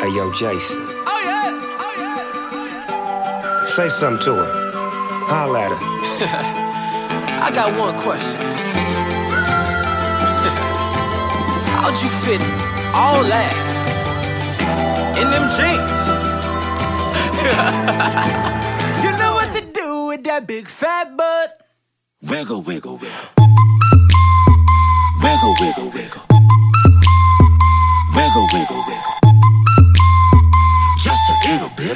Hey, yo, Jason. Oh, yeah. Oh, yeah. Say something to her. Holla at her. I got one question. How'd you fit all that in them jeans? You know what to do with that big fat butt. Wiggle, wiggle, wiggle. Wiggle, wiggle, wiggle. Wiggle, wiggle, wiggle. Just a little bit.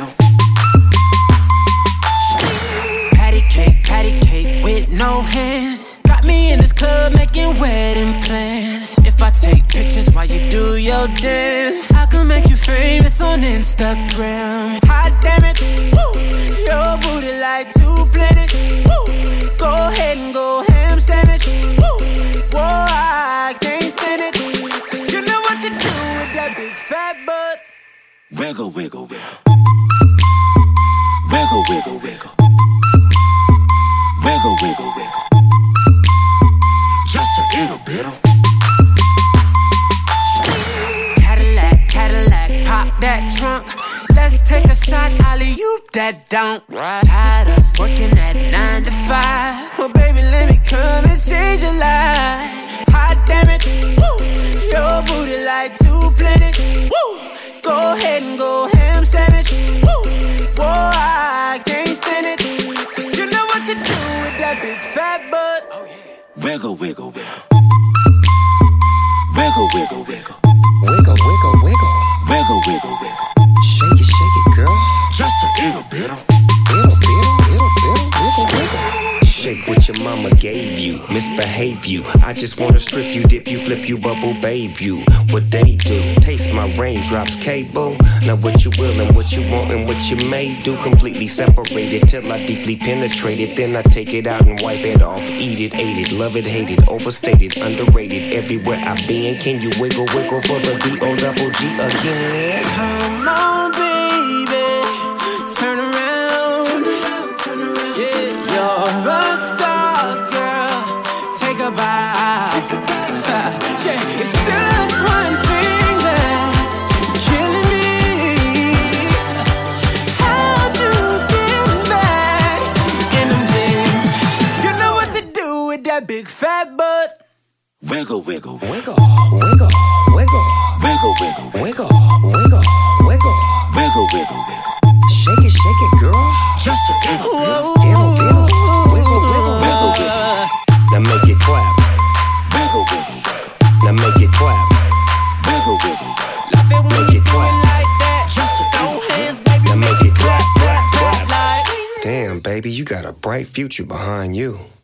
Patty cake with no hands. Got me in this club making wedding plans. If I take pictures while you do your dance, I can make you famous on Instagram. Hot damn it, woo. Your booty like 2 planets. Woo. Go ahead and go ham sandwich. Woo. Whoa, I can't stand it. 'Cause you know what to do with that big fat butt. Wiggle, wiggle, wiggle. Wiggle, wiggle, wiggle. Wiggle, wiggle, wiggle. Just a little bit. Cadillac, pop that trunk. Let's take a shot, alley-oop that don't. Tired of working at 9 to 5. Well, baby, let me come and change your life. Hot damn it, woo. Your booty like 2 planets. Woo. Go ahead and go ham sandwich. Woo. Whoa, I can't stand it. 'Cause you know what to do with that big fat butt. Oh, yeah. Wiggle, wiggle, wiggle. Wiggle, wiggle, wiggle. Wiggle, wiggle, wiggle. Wiggle, wiggle, wiggle. Shake it, girl. Just a little bit. Wiggle, wiggle. Shake what your mama gave you. Misbehave you. I just wanna strip you, dip you, flip you, bubble babe you. What they do? Taste my raindrops, cable. Now what you will and what you want and what you may do. Completely separated till I deeply penetrate it. Then I take it out and wipe it off. Eat it, ate it, love it, hate it. Overstated, underrated. Everywhere I've been. Can you wiggle, wiggle for the D-O-double-G again? Come on, baby. Turn around. Yeah, you're a star, girl. Take a bow. Yeah, it's just one thing that's killing me. How'd you get back in them jeans? You know what to do with that big fat butt. Wiggle, wiggle, Wiggle, wiggle, wiggle. wiggle, wiggle, Wiggle, wiggle, wiggle. wiggle, wiggle, wiggle. Shake it, girl. Just a little bit. Wiggle, wiggle, Wiggle, wiggle. Now make it clap. Wiggle, wiggle, wiggle. Now make it clap. Wiggle, wiggle, wiggle. Love it when Make you it do clap. it like that. Just a Throw little hands, baby. Now make it clap, clap, clap. like. Damn, baby, you got a bright future behind you.